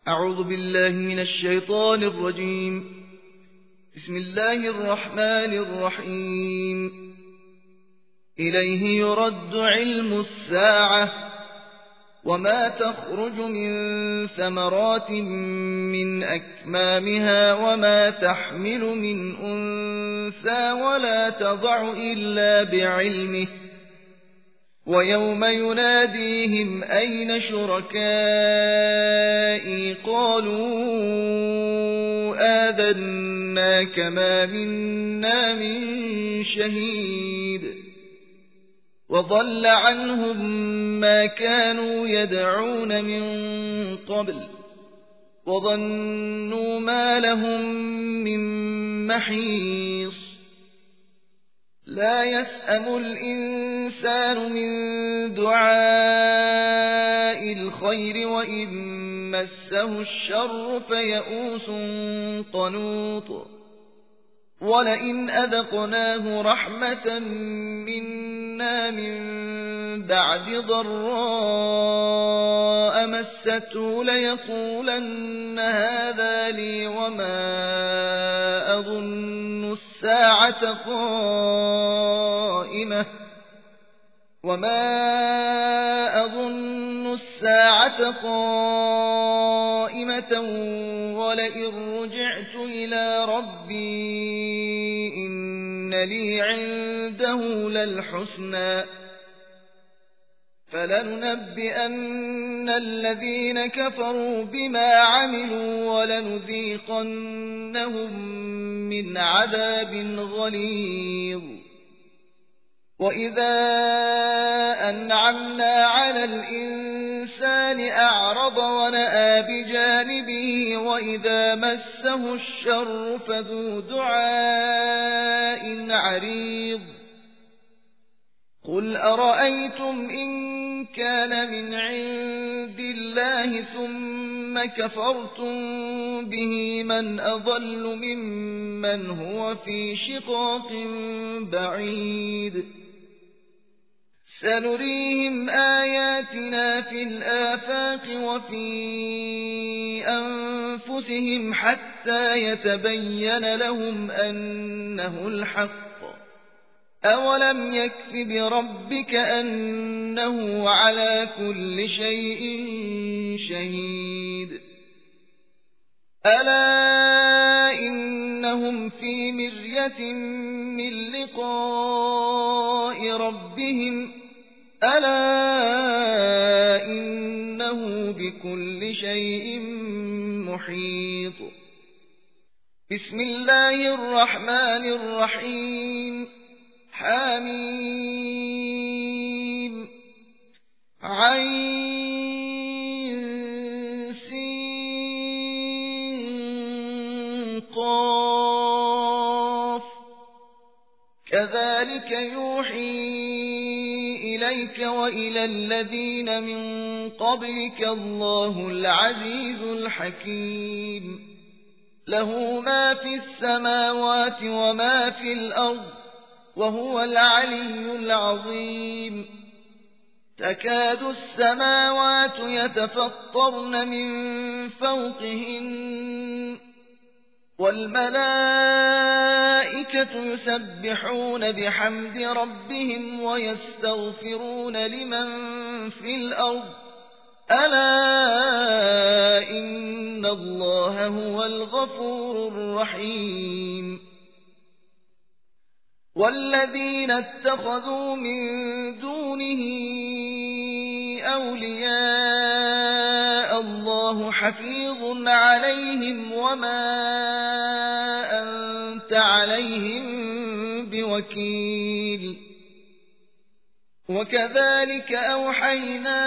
أعوذ بالله من الشيطان الرجيم. بسم الله الرحمن الرحيم. إليه يرد علم الساعة وما تخرج من ثمرات من أكمامها وما تحمل من أنثى ولا تضع إلا بعلمه ويوم يناديهم أين شركائي قالوا آذناك ما منا من شهيد وضل عنهم ما كانوا يدعون من قبل وظنوا ما لهم من محيص لا يسأم الإنسان من دعاء الخير وإن مسه الشر فيئوس قنوط ولئن أذقناه رحمة منا من بعد ضراء مسته ليقولن هذا لي وما أظن الساعة قائمة ولئن رجعت إلى ربي إن لي عنده للحسنى فلننبئن الذين كفروا بما عملوا ولنذيقنهم من عذاب غليظ وإذا أنعمنا على الإنسان أعرض ونأى بجانبه وإذا مسه الشر فذو دعاء عريض قل أرأيتم إن كان من عند الله ثم كفرتم به من أضل ممن هو في شقاق بعيد سنريهم آياتنا في الآفاق وفي أنفسهم حتى يتبين لهم أنه الحق أولم يكف بربك أنه على كل شيء شهيد ألا إنهم في مرية من لقاء ربهم ألا إنه بكل شيء محيط بسم الله الرحمن الرحيم حميم عين سين قاف كذلك يوحي إليك وإلى الذين من قبلك الله العزيز الحكيم له ما في السماوات وما في الأرض وهو العلي العظيم تكاد السماوات يتفطرن من فوقهن والملائكة يسبحون بحمد ربهم ويستغفرون لمن في الأرض ألا إن الله هو الغفور الرحيم والذين اتخذوا من دونه أولياء الله حفيظ عليهم وما أنت عليهم بوكيل وكذلك أوحينا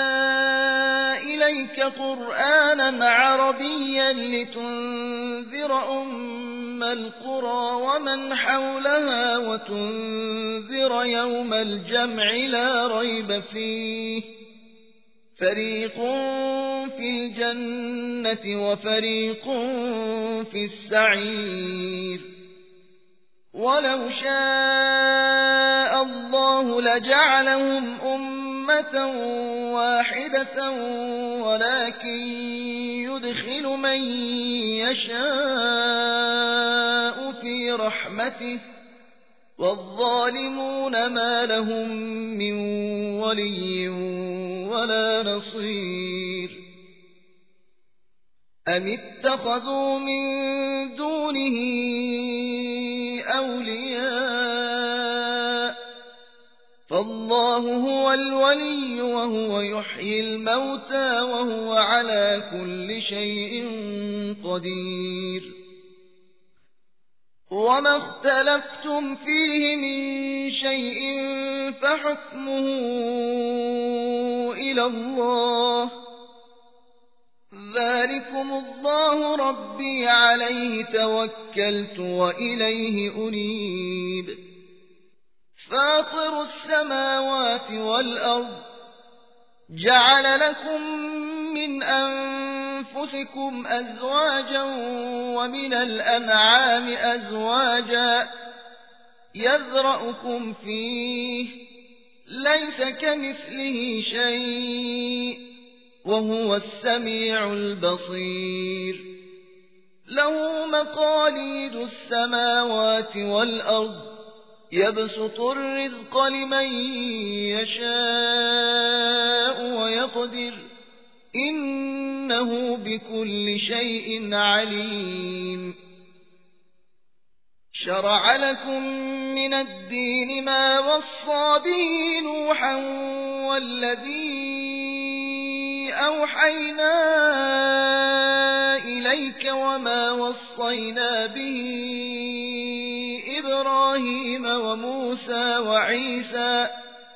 إليك قرآنا عربيا لتنذر القرى ومن حولها وتنذر يوم الجمع لا ريب فيه فريق في الجنة وفريق في السعير ولو شاء الله لجعلهم أمة أمة واحدة ولكن يدخل من يشاء في رحمته والظالمون ما لهم من ولي ولا نصير أم اتخذوا من دونه أولياء فالله هو الولي وهو يحيي الموتى وهو على كل شيء قدير وما اختلفتم فيه من شيء فحكمه إلى الله ذلكم الله ربي عليه توكلت وإليه أنيب فاطر السماوات والأرض جعل لكم من أنفسكم أزواجا ومن الأنعام أزواجا يذرأكم فيه ليس كمثله شيء وهو السميع البصير له مقاليد السماوات والأرض يبسط الرزق لمن يشاء ويقدر إنه بكل شيء عليم شرع لكم من الدين ما وصى به نوحا والذي أوحينا إليك وما وصينا به إبراهيم وموسى وعيسى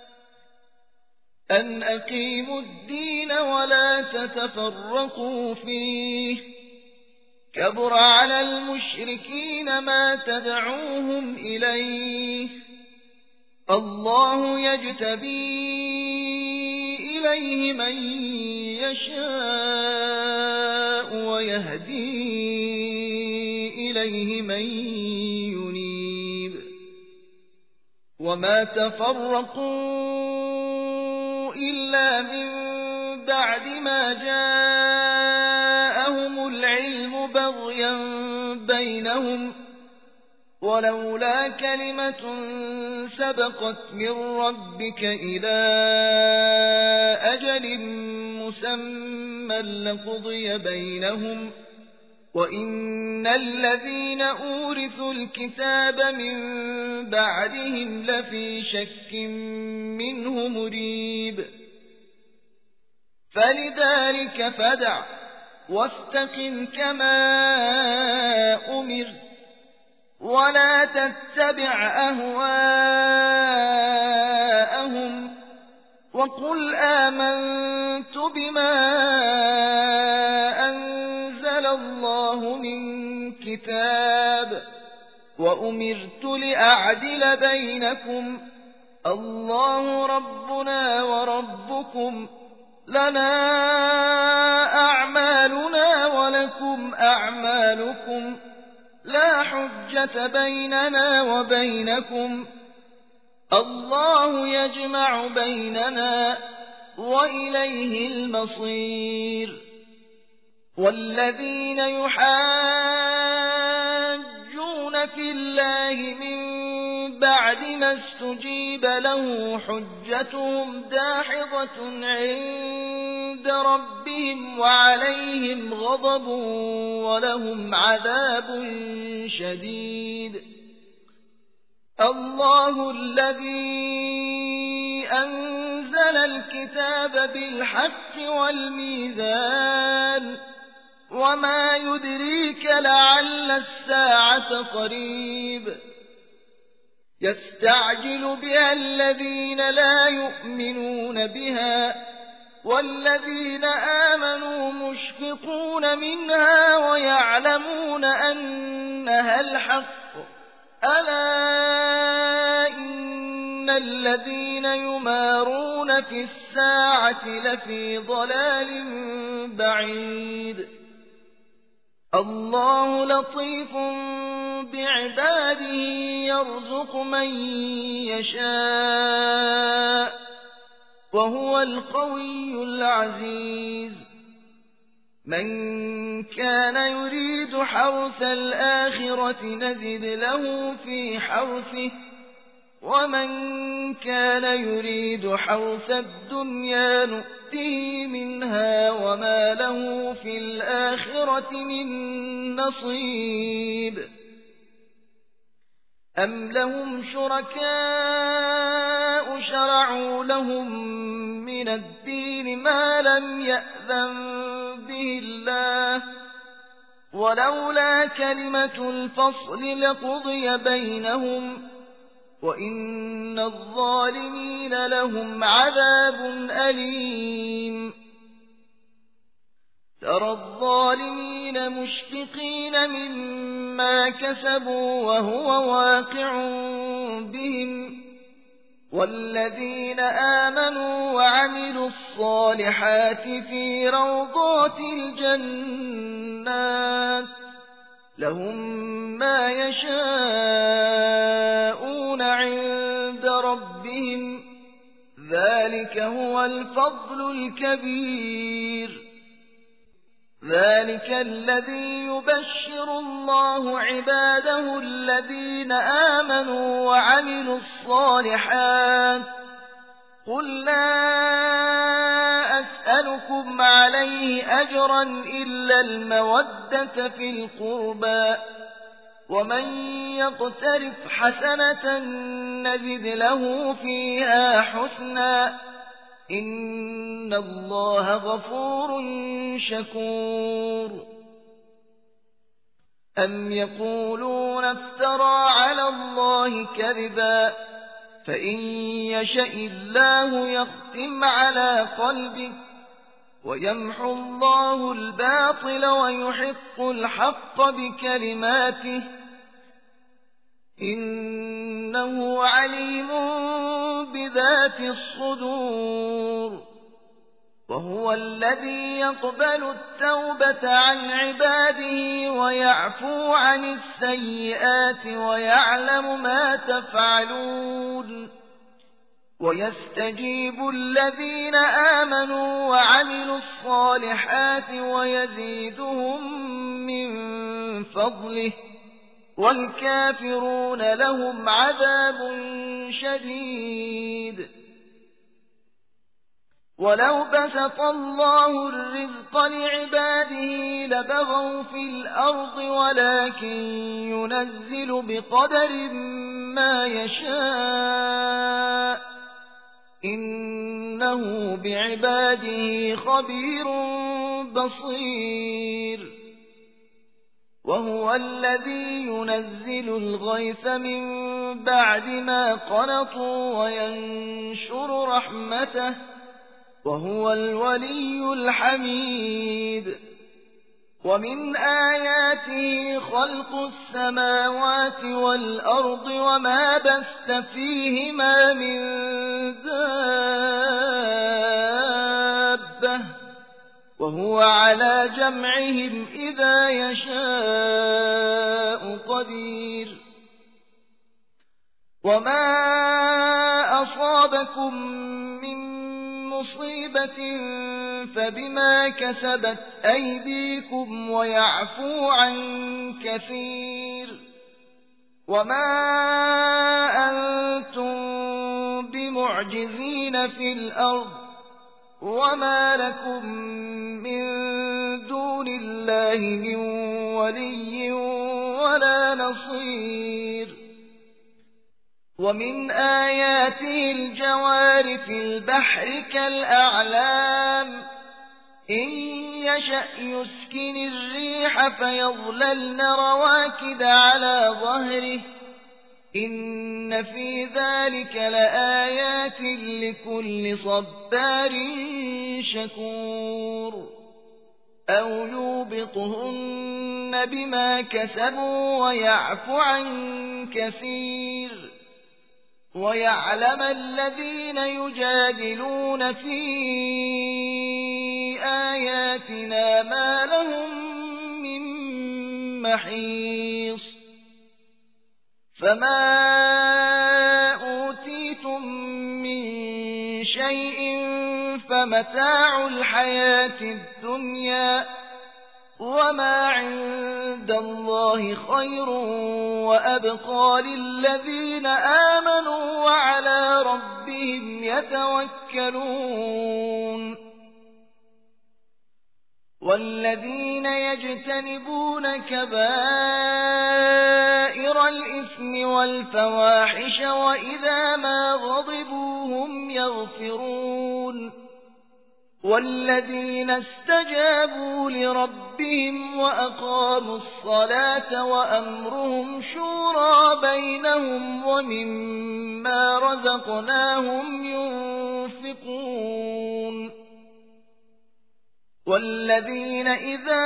أن أقيموا الدين ولا تتفرقوا فيه كبر على المشركين ما تدعوهم إليه الله يجتبي إليه من يشاء ويهدي إليه من ينيب وما تفرقوا إلا من بعد ما جاءهم العلم بغيا بينهم ولولا كلمة سبقت من ربك إلى أجل مسمى لقضي بينهم وإن الذين أورثوا الكتاب من بعدهم لفي شك منه مريب فلذلك فادع واستقم كما أمرت ولا تتبع أهواءهم وقل آمنت بما أنزل الله من كتاب وأمرت لأعدل بينكم الله ربنا وربكم لنا أعمالنا ولكم أعمالكم لا حجة بيننا وبينكم الله يجمع بيننا وإليه المصير والذين يحاجون في الله من بعد ما استجيب له حجتهم داحضة عند ربهم وعليهم غضب ولهم عذاب شديد الله الذي أنزل الكتاب بالحق والميزان وما يدريك لعل الساعة قريب يستعجل بها الذين لا يؤمنون بها والذين آمنوا مشفقون منها ويعلمون أنها الحق ألا إن الذين يمارون في الساعة لفي ضلال بعيد الله لطيف بعباده يرزق من يشاء وهو القوي العزيز من كان يريد حرث الآخرة نزد له في حرثه ومن كان يريد حرث الدنيا نؤته منها وما له في الآخرة من نصيب أم لهم شركاء شرعوا لهم من الدين ما لم يأذن به الله ولولا كلمة الفصل لقضي بينهم وإن الظالمين لهم عذاب أليم ترى الظالمين مشفقين مما كسبوا وهو واقع بهم والذين آمنوا وعملوا الصالحات في روضات الجنات لهم ما يشاءون عند ربهم ذلك هو الفضل الكبير ذلك الذي يبشر الله عباده الذين آمنوا وعملوا الصالحات قل لا أسألكم عليه أجرا إلا المودة في القربى ومن يقترف حسنة نزد له فيها حسنا إن الله غفور شكور أم يقولون افترى على الله كذبا فإن يشأ الله يختم على قلبك ويمحو الله الباطل ويحق الحق بكلماته إنه عليم بذات الصدور وهو الذي يقبل التوبة عن عباده ويعفو عن السيئات ويعلم ما تفعلون ويستجيب الذين آمنوا وعملوا الصالحات ويزيدهم من فضله والكافرون لهم عذاب شديد ولو بسط الله الرزق لعباده لبغوا في الأرض ولكن ينزل بقدر ما يشاء إنه بعباده خبير بصير وهو الذي ينزل الغيث من بعد ما قنطوا وينشر رحمته وهو الولي الحميد ومن آياته خلق السماوات والأرض وما بث فيهما من دابة وهو على جمعهم إذا يشاء قدير وما أصابكم من مصيبة فبما كسبت أيديكم ويعفو عن كثير وما أنتم بمعجزين في الأرض وما لكم من دون الله من ولي ولا نصير ومن آياته الجوار في البحر كالأعلام إن يشأ يسكن الريح فيظللن رواكد على ظهره إن في ذلك لآيات لكل صبار شكور أو يوبقهن بما كسبوا ويعفو عن كثير ويعلم الذين يجادلون في آياتنا ما لهم من محيص فما أوتيتم من شيء فمتاع الحياة الدنيا وما عند الله خير وأبقى للذين آمنوا وعلى ربهم يتوكلون والذين يجتنبون كبائر الإثم والفواحش وإذا ما غضبوا هم يغفرون والذين استجابوا لربهم وأقاموا الصلاة وأمرهم شورى بينهم ومما رزقناهم ينفقون والذين إذا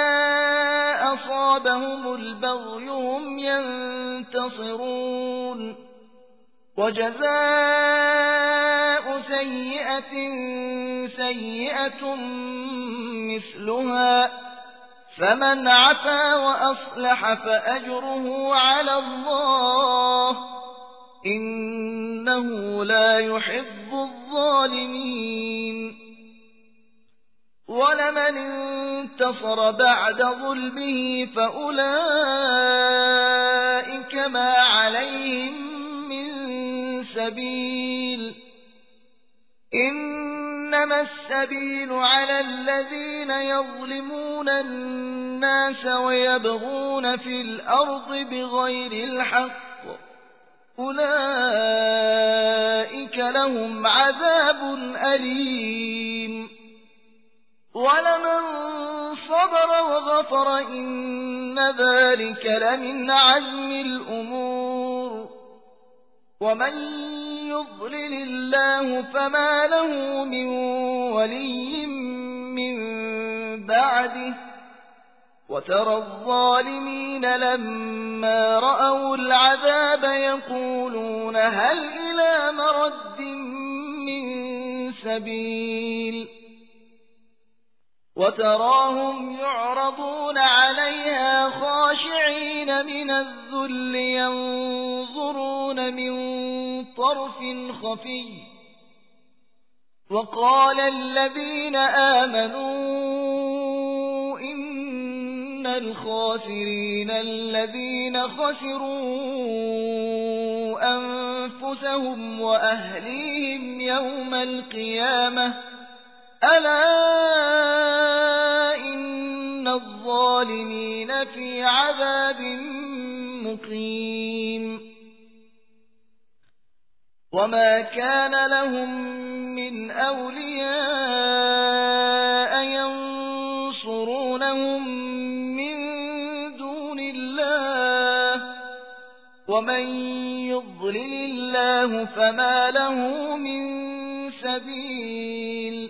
أصابهم البغي هم ينتصرون وجزاء سيئة سيئة مثلها فمن عفا وأصلح فأجره على الله إنه لا يحب الظالمين ولمن انتصر بعد ظلمه فأولئك ما عليهم من سبيل إنما السبيل على الذين يظلمون الناس ويبغون في الأرض بغير الحق أولئك لهم عذاب أليم ولمن صبر وغفر إن ذلك لمن عزم الأمور ومن يضلل الله فما له من ولي من بعده وترى الظالمين لما رأوا العذاب يقولون هل إلى مرد من سبيل وتراهم يعرضون عليها خاشعين من الذل ينظرون من طرف خفي وقال الذين آمنوا إن الخاسرين الذين خسروا أنفسهم وأهليهم يوم القيامة ألا إن الظالمين في عذاب مقيم وما كان لهم من أولياء ينصرونهم من دون الله ومن يضلل الله فما له من سبيل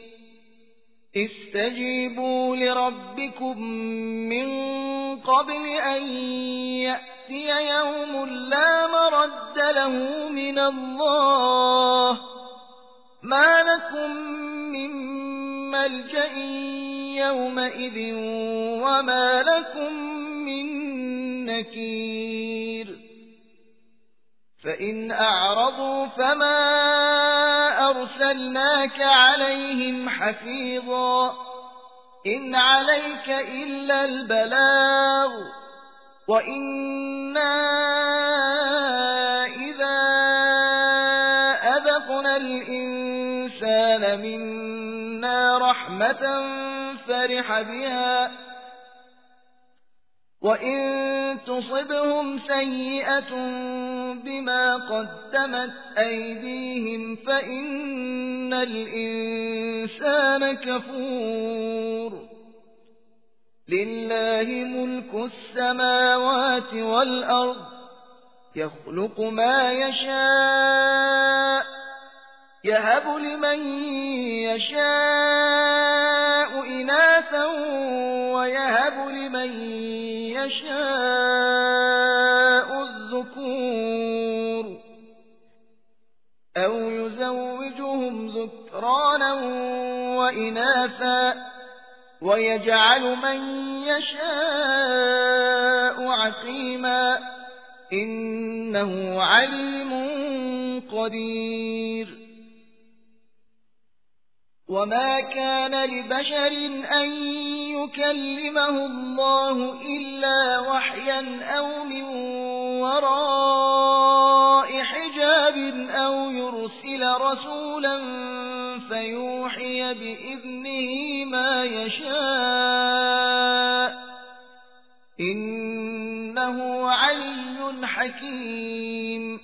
استجيبوا لربكم من قبل أن يأتي يوم لا مرد له من الله ما لكم من ملجأ يومئذ وما لكم من نكير فإن أعرضوا فما أرسلناك عليهم حفيظا إن عليك إلا البلاغ وإنا إذا أذقنا الإنسان منا رحمة فرح بها وإن تصبهم سيئة بما قدمت أيديهم فإن الإنسان كفور لله ملك السماوات والأرض يخلق ما يشاء يهب لمن يشاء إناثا ويهب لمن يشاء الذكور أو يزوجهم ذكرانا وإناثا ويجعل من يشاء عقيما إنه عليم قدير وما كان لبشر أن يكلمه الله إلا وحيا أو من وراء حجاب أو يرسل رسولا فيوحي بإذنه ما يشاء إنه علي حكيم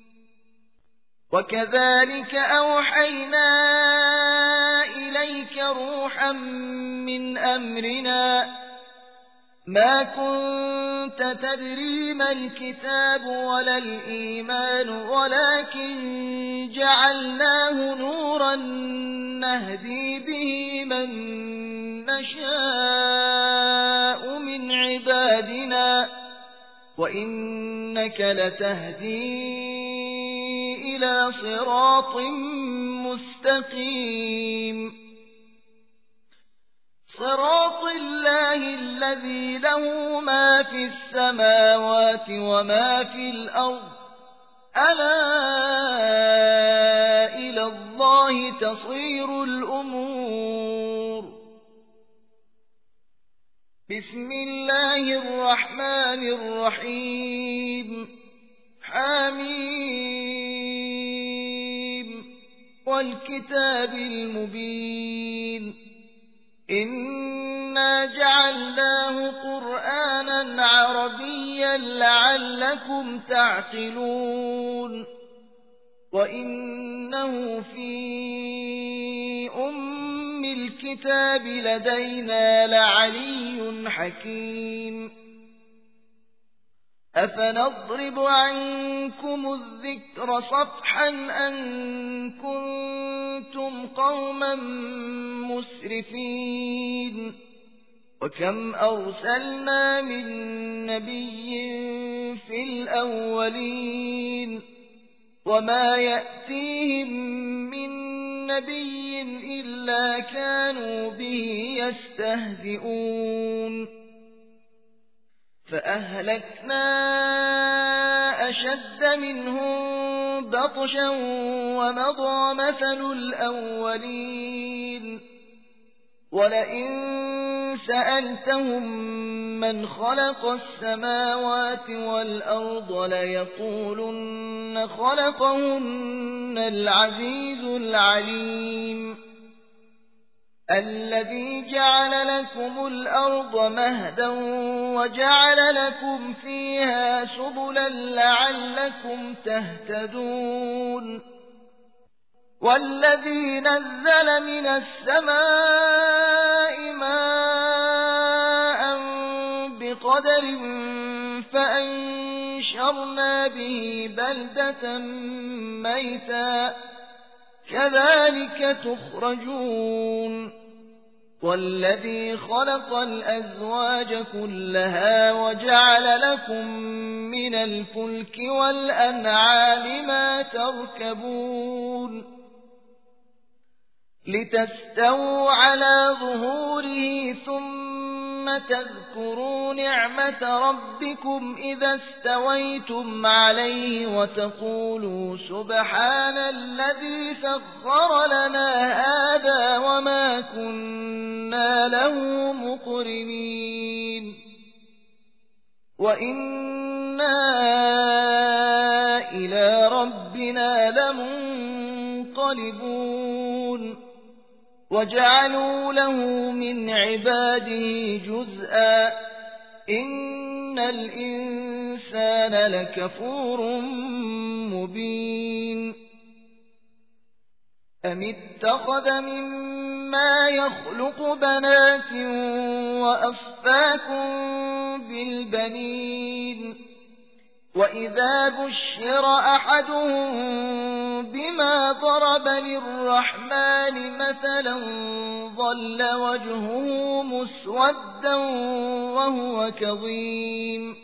وكذلك أوحينا إليك روحا من أمرنا ما كنت تدري ما الكتاب ولا الإيمان ولكن جعلناه نورا نهدي به من نشاء من عبادنا وإنك لتهدي إلى صراط مستقيم صراط الله الذي له ما في السماوات وما في الأرض ألا إلى الله تصير الأمور بسم الله الرحمن الرحيم حميم والكتاب المبين إنا جعلناه قرآنا عربيا لعلكم تعقلون وإنه في أم الكتاب لدينا لعلي حكيم أفنضرب عنكم الذكر صفحا أن كنتم قوما مسرفين وكم أرسلنا من نبي في الأولين وما يأتيهم من نبي إلا كانوا به يستهزئون فأهلكنا أشد منهم بطشا ومضى مثل الأولين ولئن سألتهم من خلق السماوات والأرض ليقولن خلقهن العزيز العليم الذي جعل لكم الأرض مهدا وجعل لكم فيها سبلا لعلكم تهتدون والذي نزل من السماء ماء بقدر فأنشرنا به بلدة ميتا كذلك تخرجون والذي خلق الأزواج كلها وجعل لكم من الفلك والأنعام ما تركبون لتستووا على ظهوره ثم تذكروا نعمة ربكم إذا استويتم عليه وتقولوا سبحان الذي سخر لنا هذا وما كنا له مقرنين وإنا إلى ربنا لمنقلبون وجعلوا له من عباده جزءا إن الإنسان لكفور مبين أم اتخذ مما يخلق بنات وأصفاكم بالبنين وإذا بشر أحدهم بما ضرب للرحمن مثلا ظل وجهه مسودا وهو كظيم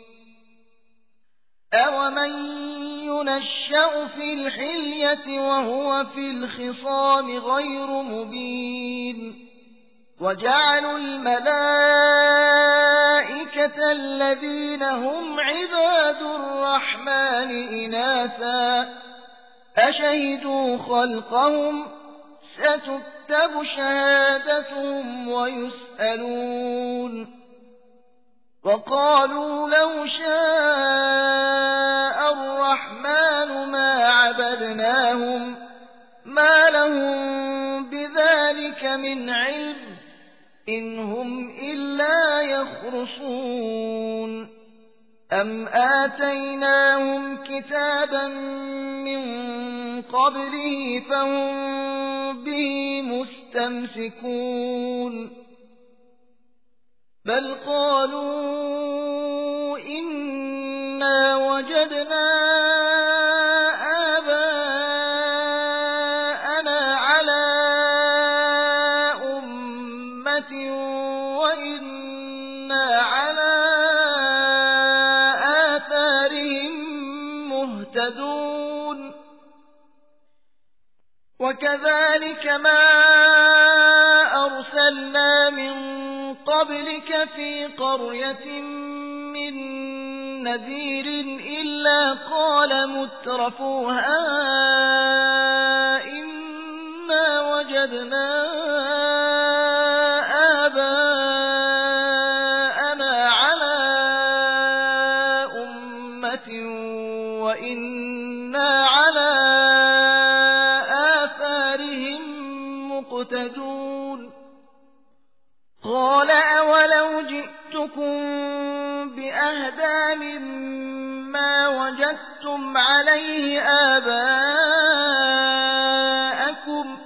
أومن ينشأ في الحلية وهو في الخصام غير مبين وجعلوا الملائكة الذين هم عباد الرحمن إناثا أشهدوا خلقهم ستكتب تكتب شهادتهم ويسألون وقالوا لو شاء الرحمن ما عبدناهم ما لهم بذلك من علم إن هم إلا يخرصون أم آتيناهم كتابا من قبله فهم به مستمسكون بل قالوا إنا وجدنا آباءنا على أمة وإنا على آثارهم مهتدون وكذلك ما أرسلنا من قبلك في قرية من نذير إلا قال مترفوها إنا وجدنا آباءنا على أمة وإنا على آثارهم مقتدون قال أولو جئتكم بأهدى مما وجدتم عليه آباءكم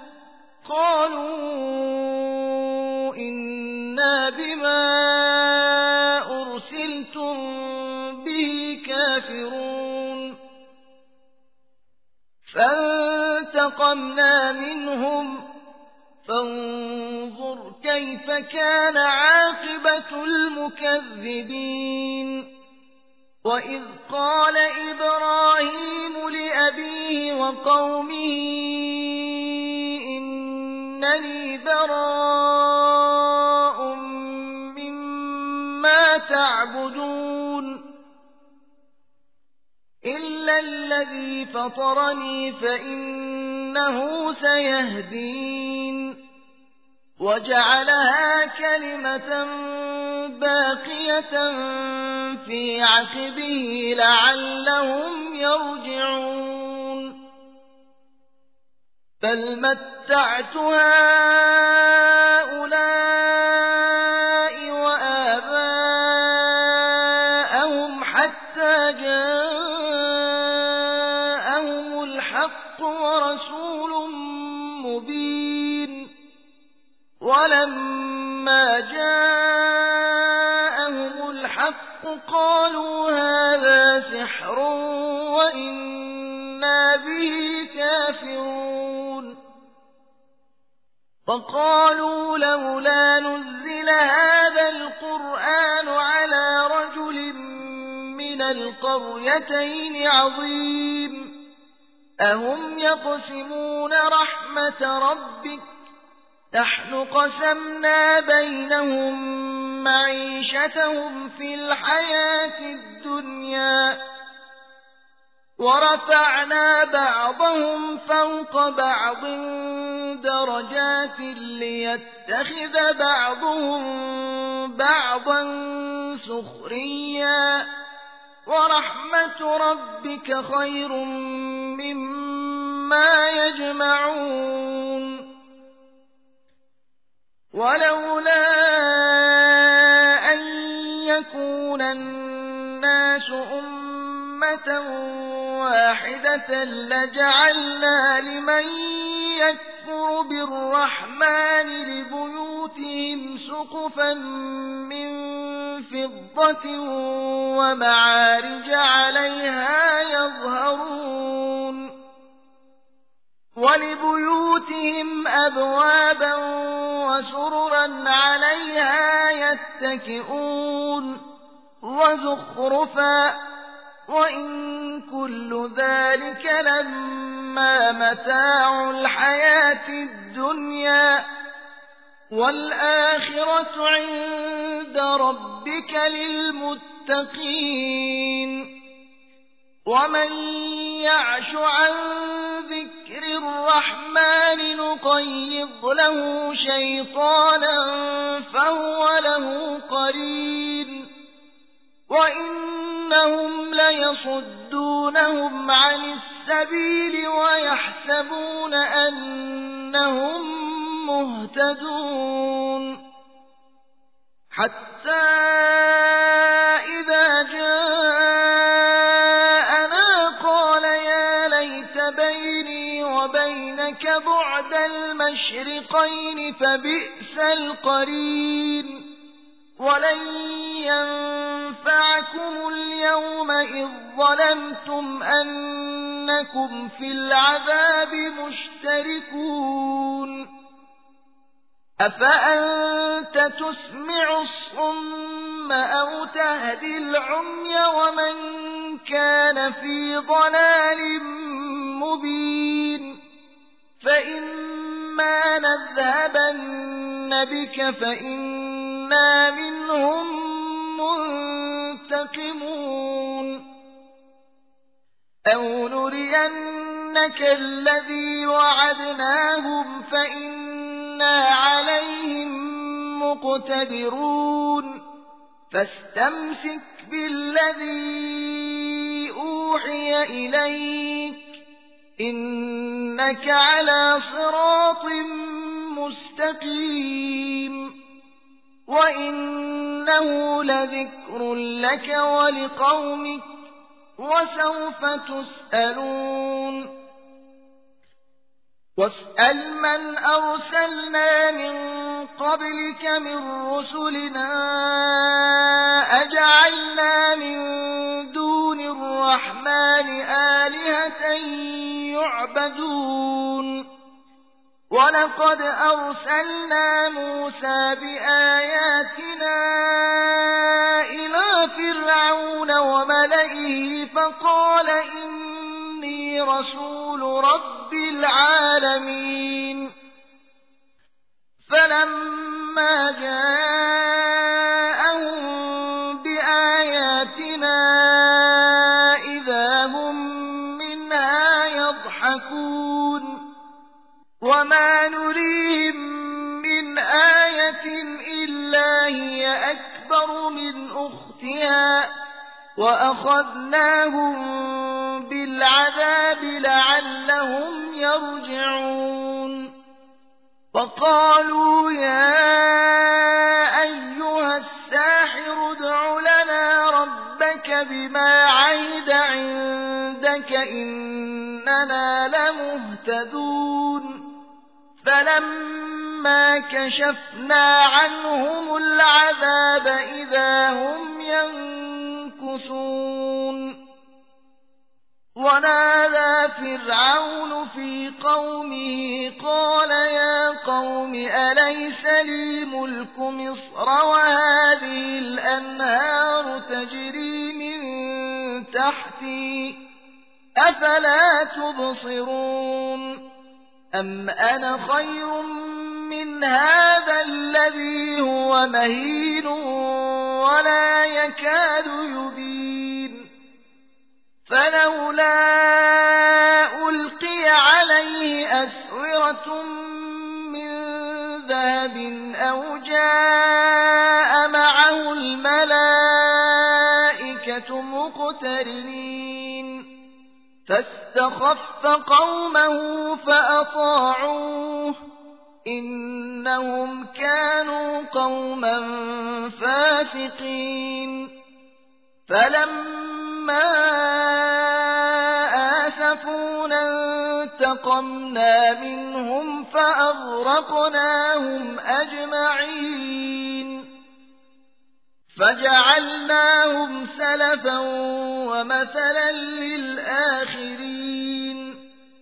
قالوا إنا بما أرسلتم به كافرون فانتقمنا منهم فانظر كيف كان عاقبة المكذبين وإذ قال إبراهيم لأبيه وقومه إنني براء مما تعبدون إلا الذي فطرني فإنه سيهدين وجعلها كلمة باقية في عقبه لعلهم يرجعون بل متعت هؤلاء وآباءهم حتى جاءهم الحق ورسول مبين ولما جاءهم الحق قالوا هذا سحر وإنا به كافرون فقالوا لولا نزل هذا القرآن على رجل من القريتين عظيم أهم يقسمون رحمة ربك نحن قسمنا بينهم معيشتهم في الحياة الدنيا ورفعنا بعضهم فوق بعض درجات ليتخذ بعضهم بعضا سخريا ورحمة ربك خير مما يجمعون ولولا أن يكون الناس أمة واحدة لجعلنا لمن يكفر بالرحمن لبيوتهم سقفا من فضة ومعارج عليها يظهرون ولبيوتهم أبوابا وسررا عليها يتكئون وزخرفا وإن كل ذلك لما متاع الحياة الدنيا والآخرة عند ربك للمتقين ومن يعش عن ذكر للرحمن نقيض له شيطانا فهو له قرين وإنهم ليصدونهم عن السبيل ويحسبون أنهم مهتدون حتى إذا جاءنا قال يا ليت بيني وبينك بعد المشرقين فبئس القرين ولن ينفعكم اليوم إذ ظلمتم أنكم في العذاب مشتركون أفأنت تسمع الصم أو تهدي العمي ومن كان في ضلال مبين فإما نذهبن بك فإنا منهم منتقمون أو نرينك الذي وعدناهم فإنا عليهم مقتدرون فاستمسك بالذي أوحي إليك إنك على صراط مستقيم وإنه لذكر لك ولقومك وسوف تسألون واسأل من أرسلنا من قبلك من رسلنا أجعلنا من دون الرحمن آلهة يعبدون ولقد أرسلنا موسى بآياتنا إلى فرعون وملئه فقال إني رسول رب العالمين فلما جاءهم بآياتنا إذا هم منها يضحكون وما نريهم من آية إلا هي أكبر من أختها وأخذناهم بالعذاب لعلهم يرجعون وقالوا يا أيها الساحر ادع لنا ربك بما عهد عندك إننا لمهتدون فلما كشفنا عنهم العذاب إذا هم ينكثون ونادى فرعون في قومه قال يا قوم أليس لي ملك مصر وهذه الأنهار تجري من تحتي أفلا تبصرون أم أنا خير من هذا الذي هو مهين ولا يكاد يبين فلولا ألقي عليه أسورة من ذهب أو جاء معه الملائكة مقترنين فاستخف قومه فأطاعوه إنهم كانوا قوما فاسقين فلما آسفونا انتقمنا منهم فأغرقناهم أجمعين فجعلناهم سلفا ومثلا للآخرين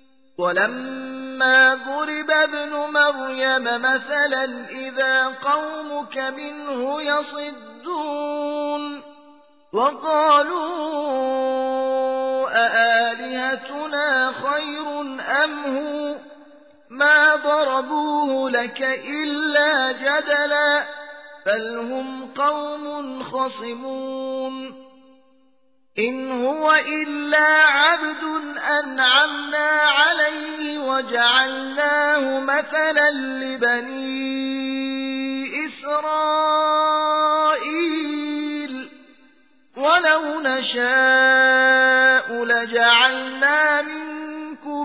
ولما ضرب ابن مريم مثلا إذا قومك منه يصدون وقالوا أآلهتنا خير أم هو ما ضربوه لك إلا جدلا بل هم قوم خصمون إن هو إلا عبد أنعمنا عليه وجعلناه مثلا لبني إسرائيل ولو نشاء لجعلنا منكم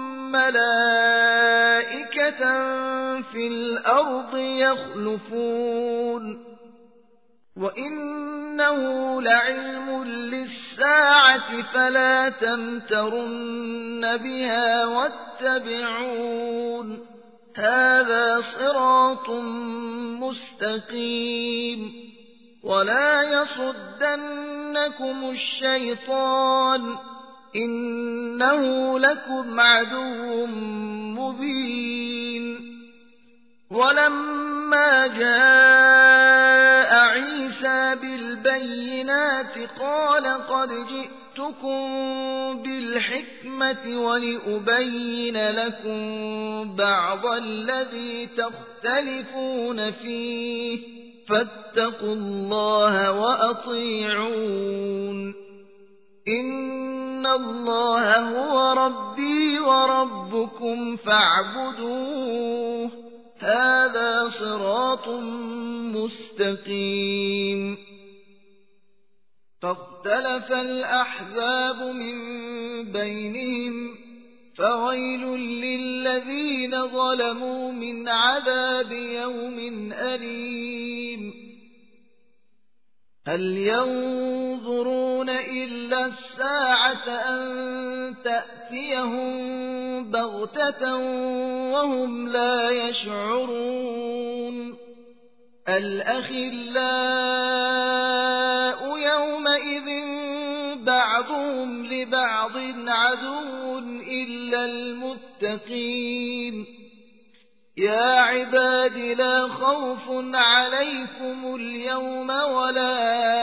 ملائكة في الأرض يخلفون وإنه لعلم للساعة فلا تمترن بها واتبعون هذا صراط مستقيم ولا يصدنكم الشيطان إنه لكم عدو مبين ولما جاء عيسى بالبينات قال قد جئتكم بالحكمة ولأبين لكم بعض الذي تختلفون فيه فاتقوا الله وأطيعون إن الله هو ربي وربكم فاعبدوه هذا صراط مستقيم فاختلف الأحزاب من بينهم فويل للذين ظلموا من عذاب يوم أليم هل ينظرون إلا الساعة أن تأتيهم بغتة وهم لا يشعرون الأخلاء يومئذ بعضهم لبعض عدو إلا المتقين يا عباد لا خوف عليكم اليوم ولا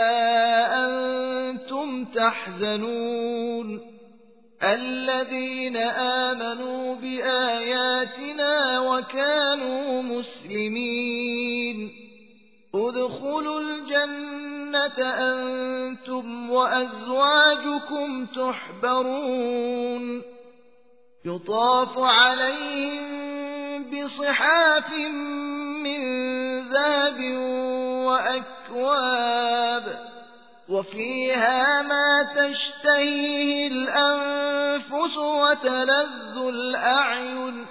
أنتم تحزنون الذين آمنوا بآياتنا وكانوا مسلمين ادخلوا الجنة أنتم وأزواجكم تحبرون يطاف عليهم بصحاف من ذهب وأكواب وفيها ما تشتهيه الأنفس وتلذ الأعين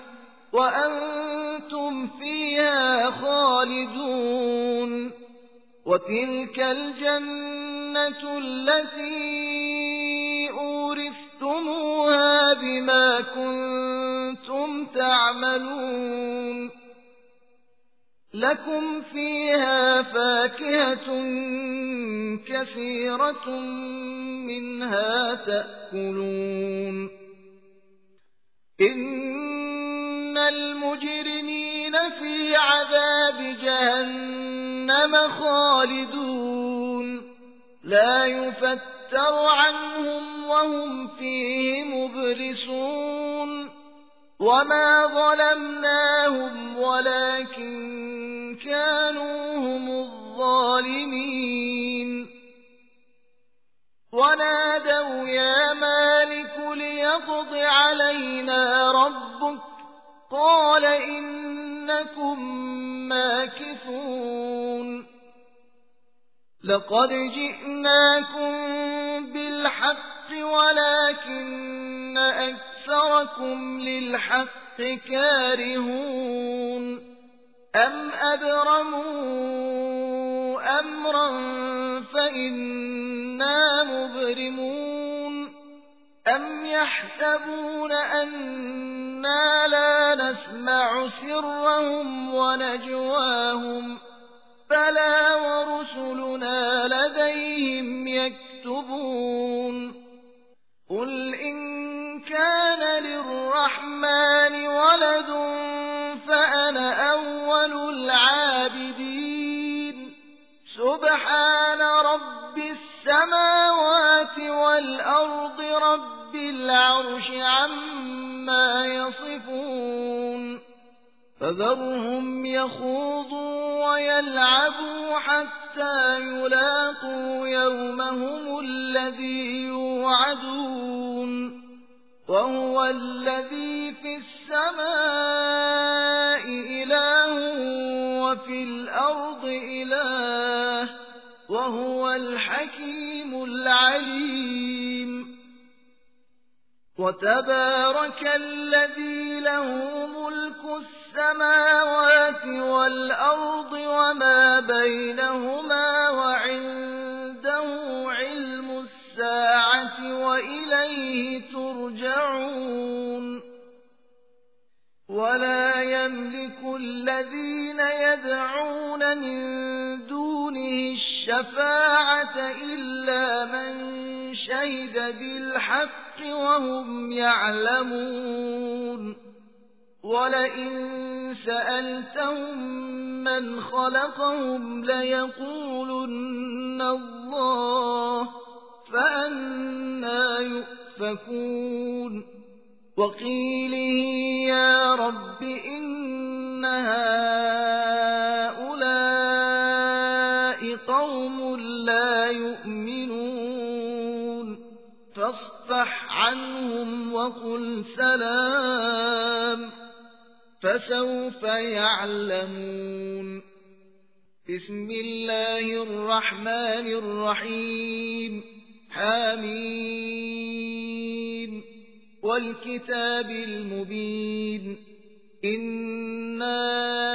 وأنتم فيها خالدون وتلك الجنة التي أورثتموها بما كنتم تعملون لكم فيها فاكهة كثيرة منها تأكلون إن المجرمين في عذاب جهنم خالدون لا يفتر عنهم وهم فيه مبلسون وما ظلمناهم ولكن كانوا هم الظالمين ونادوا يا مالك ليقض علينا ربك قال إنكم ماكثون لقد جئناكم بالحق ولكن أكثركم للحق كارهون أم أبرموا أمرا فإنا مبرمون أم يحسبون أنا لا نسمع سرهم ونجواهم بلى ورسلنا لديهم يكتبون قل إن كان للرحمن ولد فأنا أول العابدين سبحان رب السماوات والأرض رب العرش عما يصفون فذرهم يخوضوا ويلعبوا حتى يلاقوا يومهم الذي الذي يوعدون وهو الذي في السماء إله وفي الأرض إله وهو الحكيم العليم وتبارك الذي له ملك السماوات والأرض وما بينهما وعنده علم الساعة وإليه ترجعون ولا يملك الذين يدعون من دونه الشفاعة إلا من شهد بالحق وهم يعلمون ولئن سألتهم من خلقهم ليقولن الله فأنى يؤفكون وقيله يا رب إن هؤلاء قوم لا يؤمنون فاصفح عنهم وقل سلام فسوف يعلمون بسم الله الرحمن الرحيم حميم والكتاب المبين إنا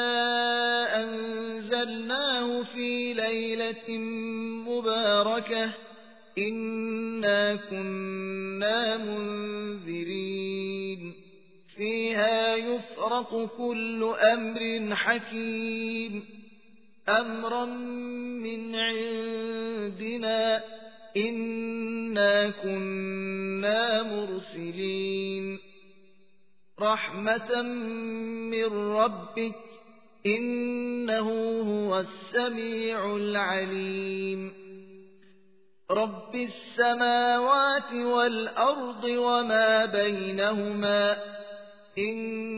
أنزلناه في ليلة مباركة إنا كنا منذرين فيها يفرق كل أمر حكيم أمرا من عندنا إنا كنا مرسلين رحمة من ربك إنه هو السميع العليم رب السماوات والأرض وما بينهما إن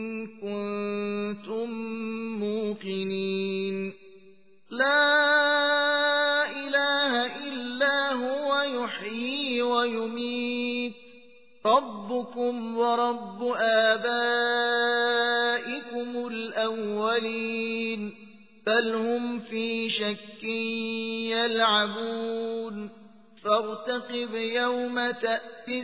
كنتم موقنين لا إله إلا هو يحيي ويميت ربكم ورب آبائكم الأولين بل هم في شك يلعبون فارتقب يوم تأتي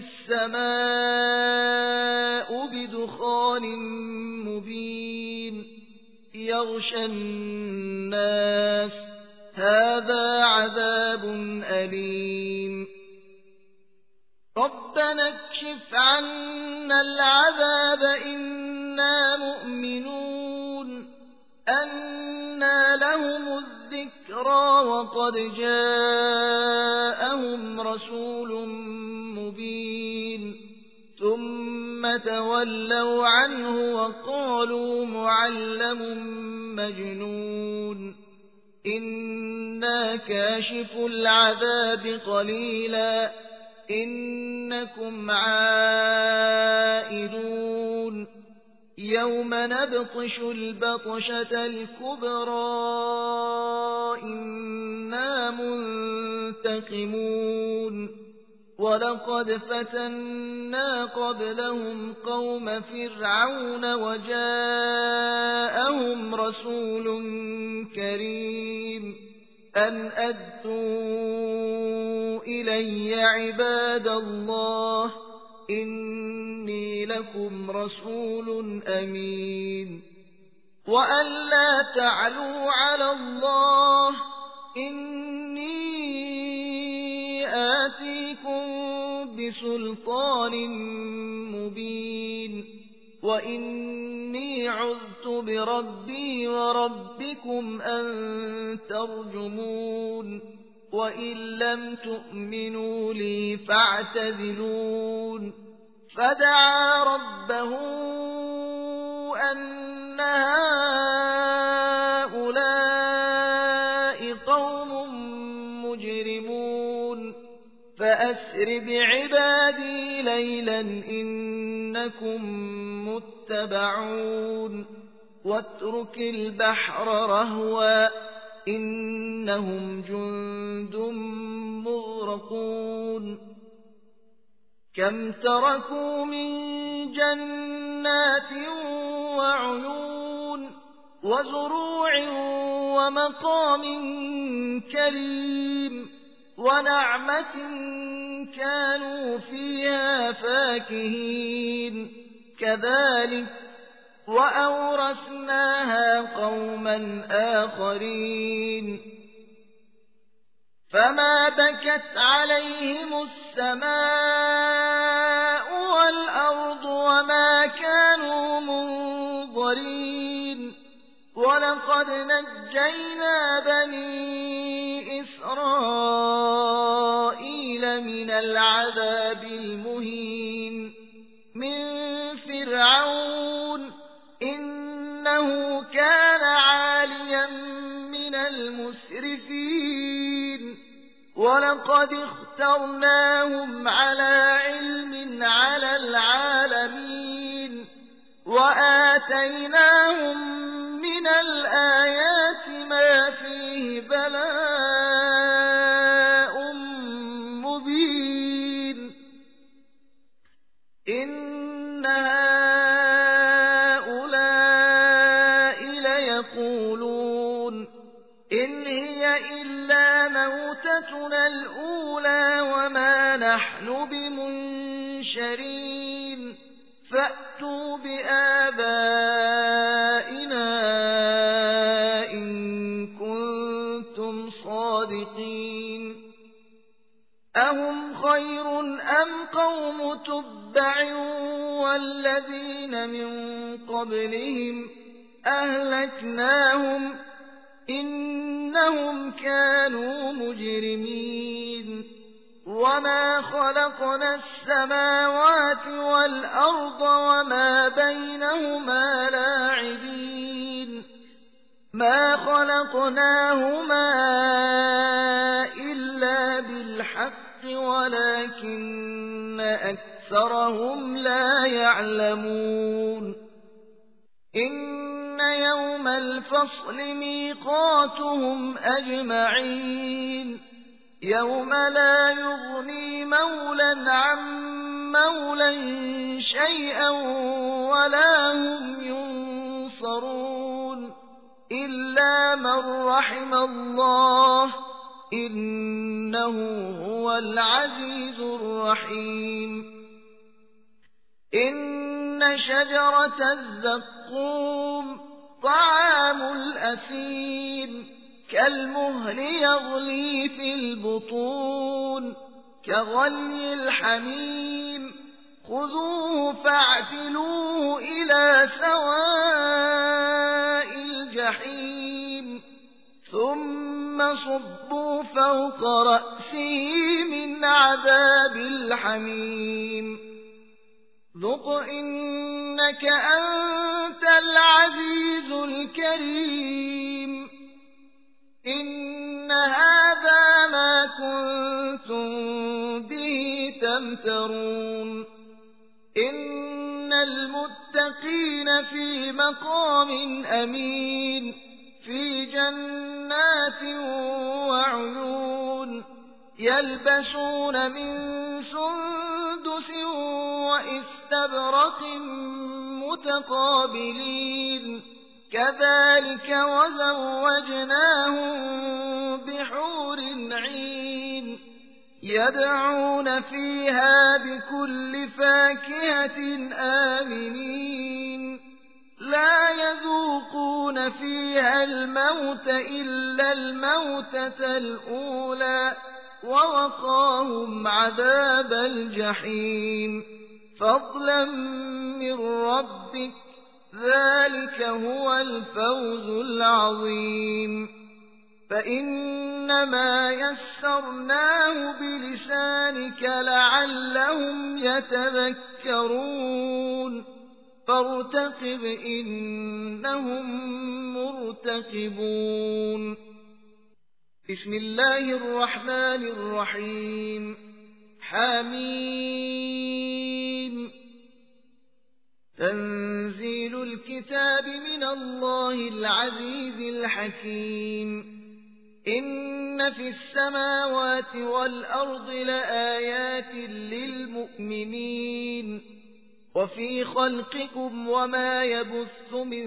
السماء بدخان مبين يغشى الناس هذا عذاب أليم ربنا اكشف عنا العذاب إنا مؤمنون أنى لهم الذكرى وقد جاءهم رسول مبين ثم تولوا عنه وقالوا معلم مجنون إنا كاشف العذاب قليلا إنكم عائدون يوم نبطش البطشة الكبرى إنا منتقمون ولقد فتنا قبلهم قوم فرعون وجاءهم رسول كريم أن أدوا إلي عباد الله إني لكم رسول أمين وأن لا تعلوا على الله إني آتيكم بسلطان مبين وإني عذت بربي وربكم أن ترجمون وإن لم تؤمنوا لي فاعتزلون فدعا ربه أن هؤلاء قوم مجرمون فأسر بعبادي ليلا إنكم متبعون واترك البحر رهوا إنهم جند مغرقون مغرقون كم تركوا من جنات وعيون وزروع ومقام كريم ونعمة كانوا فيها فاكهين كذلك وأورثناها قوما آخرين فما بكت عليهم السماء والأرض وما كانوا منظرين ولقد نجينا بني إسرائيل من العذاب المهين من فرعون إنه كان عاليا من المسرفين ولقد اخترناهم على علم على العالمين وآتيناهم من الآيات ما فيه بلاء مبين إن هؤلاء ليقولون إن هي إلا موتتنا الأولى وما نحن بمنشرين فأتوا بآبائنا إن كنتم صادقين أهم خير أم قوم تبع والذين من قبلهم أهلكناهم إنهم كانوا مجرمين وما خلقنا السماوات والأرض وما بينهما لاعبين ما خلقناهما إلا بالحق ولكن أكثرهم لا يعلمون إن يوم الفصل ميقاتهم أجمعين يوم لا يغني مولى عن مولى شيئا ولا هم ينصرون إلا من رحم الله إنه هو العزيز الرحيم إن شجرة الزقوم طعام الأثيم كالمهل يغلي في البطون كغلي الحميم خذوه فاعتلوه إلى سواء الجحيم ثم صبوا فوق رأسه من عذاب الحميم ذق إنك أنت العزيز الكريم إن هذا ما كنتم به تمترون إن المتقين في مقام أمين في جنات وعيون يلبسون من سندس وإستبرق متقابلين كذلك وزوجناهم بحور عين يدعون فيها بكل فاكهة آمنين لا يذوقون فيها الموت إلا الموتة الأولى ووقاهم عذاب الجحيم فضلا من ربك ذلك هو الفوز العظيم فإنما يسرناه بلسانك لعلهم يتذكرون فارتقب إنهم مرتقبون بسم الله الرحمن الرحيم حميم تنزيل الكتاب من الله العزيز الحكيم إن في السماوات والأرض لآيات للمؤمنين وفي خلقكم وما يبث من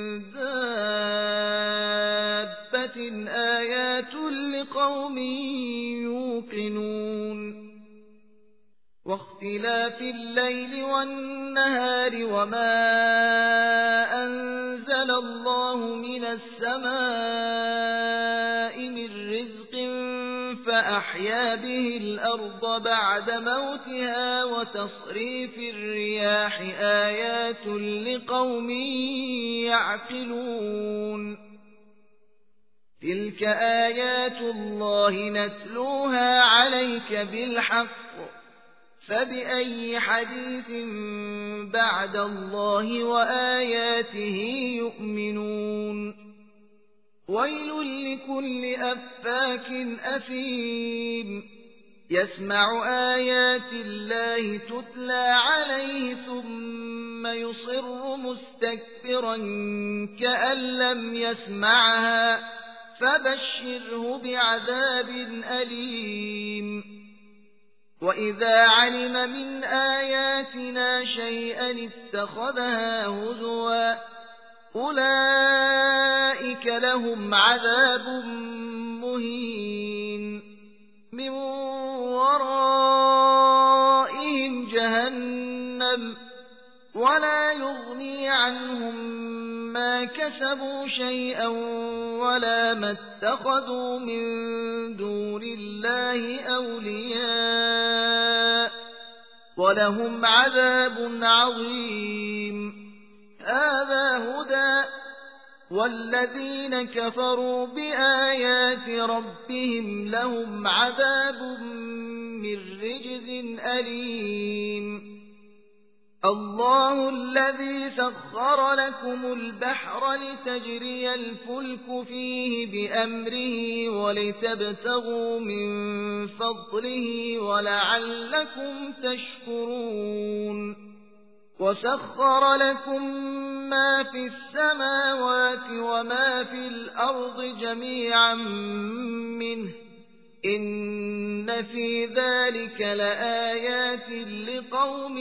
دابة آيات لقوم يوقنون واختلاف الليل والنهار وما أنزل الله من السماء من رزق فأحيا به الأرض بعد موتها وتصريف الرياح آيات لقوم يعقلون تلك آيات الله نتلوها عليك بالحق فبأي حديث بعد الله وآياته يؤمنون ويل لكل أفاك أثيم يسمع آيات الله تتلى عليه ثم يصر مستكبرا كأن لم يسمعها فبشره بعذاب أليم وإذا علم من آياتنا شيئا اتخذها هزوا أولئك لهم عذاب مهين من ورائهم جهنم ولا يغني عنهم ما كسبوا شيئا ولا ما اتخذوا من دون الله أولياء ولهم عذاب عظيم هذا هدى والذين كفروا بآيات ربهم لهم عذاب من رجز أليم الله الذي سخر لكم البحر لتجري الفلك فيه بأمره ولتبتغوا من فضله ولعلكم تشكرون وسخر لكم ما في السماوات وما في الأرض جميعا منه إن في ذلك لآيات لقوم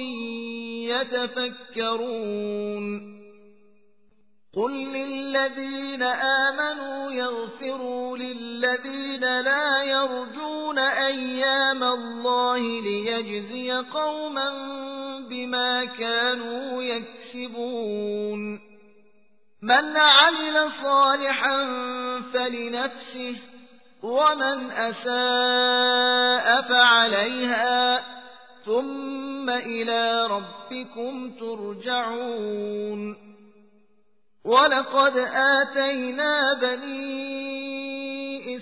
يتفكرون قل للذين آمنوا يغفروا للذين لا يرجون أيام الله ليجزي قوما بما كانوا يكسبون من عمل صالحا فلنفسه ومن أساء فعليها ثم إلى ربكم ترجعون ولقد آتينا بني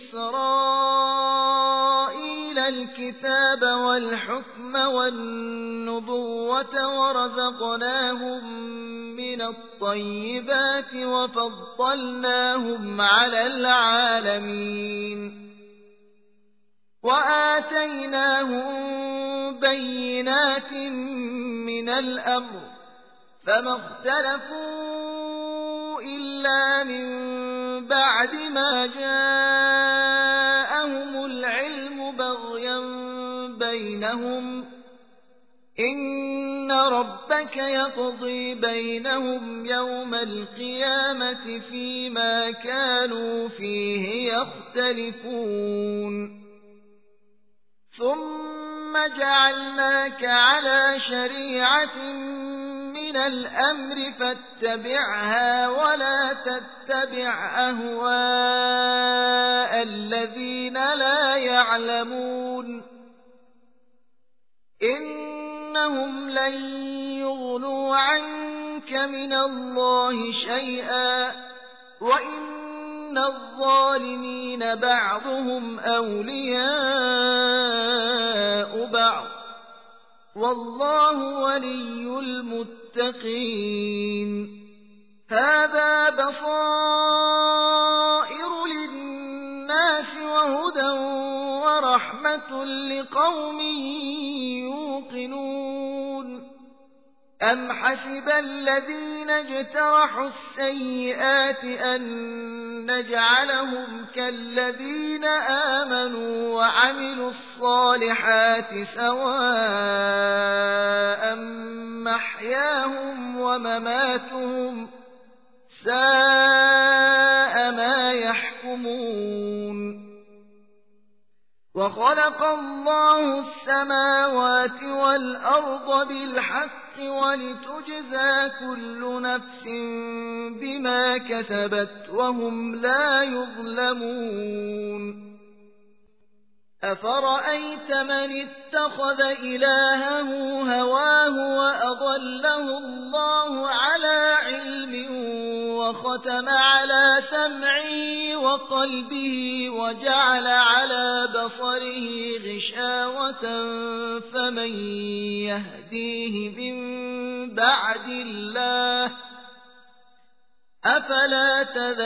إسرائيل الكتاب والحكم والنبوة ورزقناهم من الطيبات وفضلناهم على العالمين وآتيناهم بينات من الأمر فما اختلفوا إلا من بعد ما جاءهم العلم بغيا بينهم إن ربك يقضي بينهم يوم القيامة فيما كانوا فيه يختلفون ثم جعلناك على شريعة من الأمر فاتبعها ولا تتبع أهواء الذين لا يعلمون إنهم لن يغنوا عنك من الله شيئا وإن الظالمين بعضهم أولياء بعض والله ولي المتقين هذا بصائر للناس وهدى ورحمة لقوم يوقنون أم حسب الذين اجترحوا السيئات أن نجعلهم كالذين آمنوا وعملوا الصالحات سواء محياهم ومماتهم ساء ما يحكمون وخلق الله السماوات والأرض بالحق ولتجزى كل نفس بما كسبت وهم لا يظلمون أفرأيت من اتخذ إلهه هواه وأضله الله على علم وختم على سمعه وقلبه وجعل على بصره غشاوة فمن يهديه من بعد الله أفلا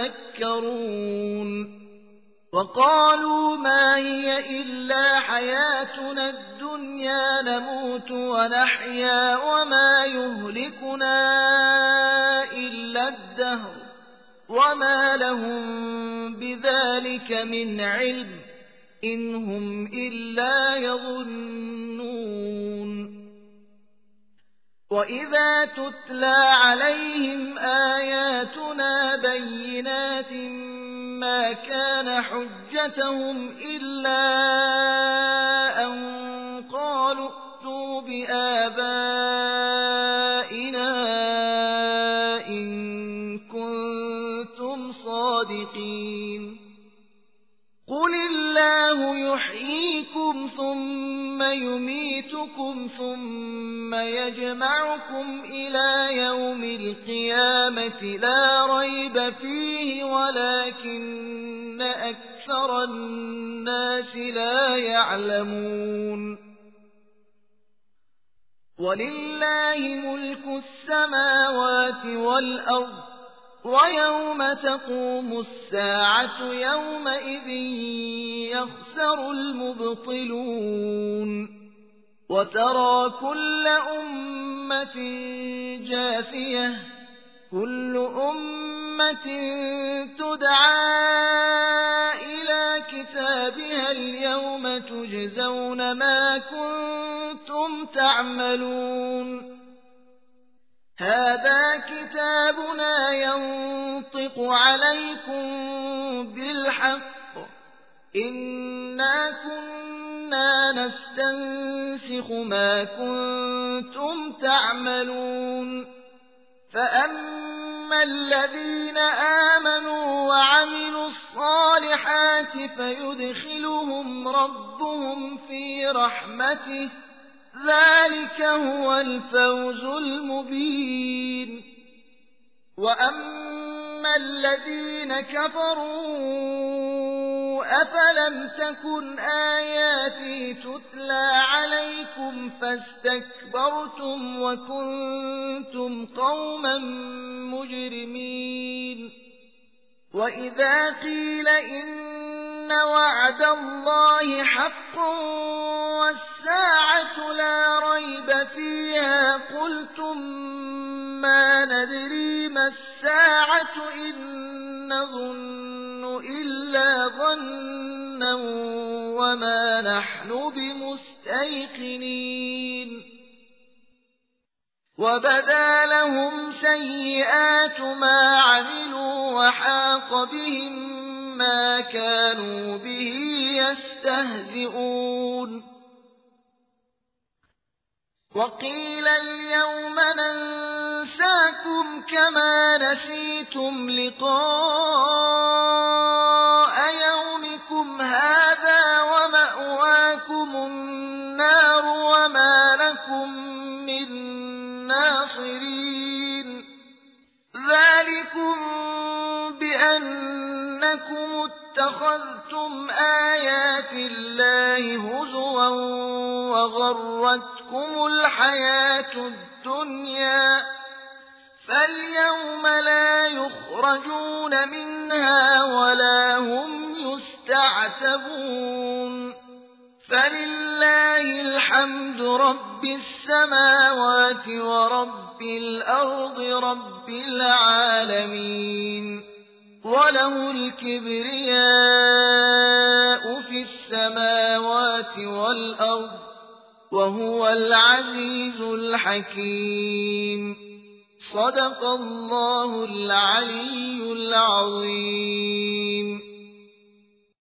تذكرون وقالوا ما هي إلا حياتنا الدنيا نموت ونحيا وما يهلكنا إلا الدهر وما لهم بذلك من علم إن هم إلا يظنون وإذا تتلى عليهم آياتنا بينات ما كان حجتهم إلا أن قالوا ائتوا بآبائنا إن كنتم صادقين قل الله يحييكم ثم يميتكم ثم يجمعكم إلى يوم القيامة لا ريب فيه ولكن أكثر الناس لا يعلمون ولله ملك السماوات والأرض ويوم تقوم الساعة يومئذ يخسر المبطلون وترى كل أمة جاثية كل أمة تدعى إلى كتابها اليوم تجزون ما كنتم تعملون هذا كتابنا ينطق عليكم بالحق إنا كنا نستنسخ ما كنتم تعملون فأما الذين آمنوا وعملوا الصالحات فيدخلهم ربهم في رحمته ذلك هو الفوز المبين وأما الذين كفروا أفلم تكن آياتي تتلى عليكم فاستكبرتم وكنتم قوما مجرمين وإذا قيل إن وعد الله حق والساعة لا ريب فيها قلتم ما ندري ما الساعة إن نظن إلا ظنا وما نحن بمستيقنين وبدا لهم سيئات ما عملوا وحاق بهم ما كانوا به يستهزئون وقيل اليوم ننساكم كما نسيتم لقاء يومكم هذا ومأواكم النار وما لكم من ناصرين ذلكم بأنكم اتخذتم آيات الله هزوا وغرتكم الحياة الدنيا فاليوم لا يخرجون منها ولا هم يستعتبون فلله الحمد رب السماوات ورب الأرض رب العالمين وله الكبرياء في السماوات والأرض وهو العزيز الحكيم صدق الله العلي العظيم.